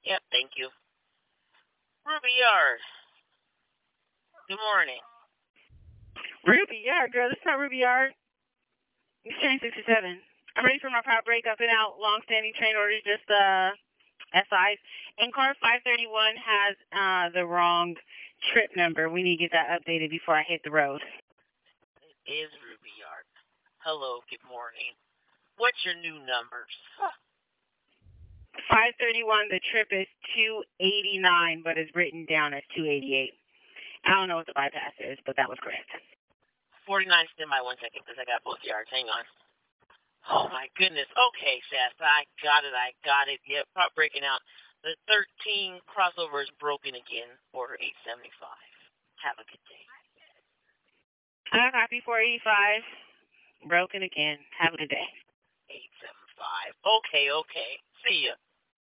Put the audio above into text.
Yep, thank you. Ruby Yard, good morning. Ruby Yard, girl. This is not Ruby Yard. It's train 67. I'm ready for my pop break. I've been out long-standing train orders, just SIs. And car 531 has the wrong trip number. We need to get that updated before I hit the road. It is Ruby Yard. Hello, good morning. What's your new numbers? 531, the trip is 289, but it's written down as 288. I don't know what the bypass is, but that was correct. 49, stand by 1 second because I got both yards. Hang on. Oh my goodness. Okay, Shasta, I got it. I got it. Yep, pop breaking out. The 13 crossover is broken again. Order 875. Have a good day. I copy 485. Broken again. Have a good day. 875. Okay, okay. See ya.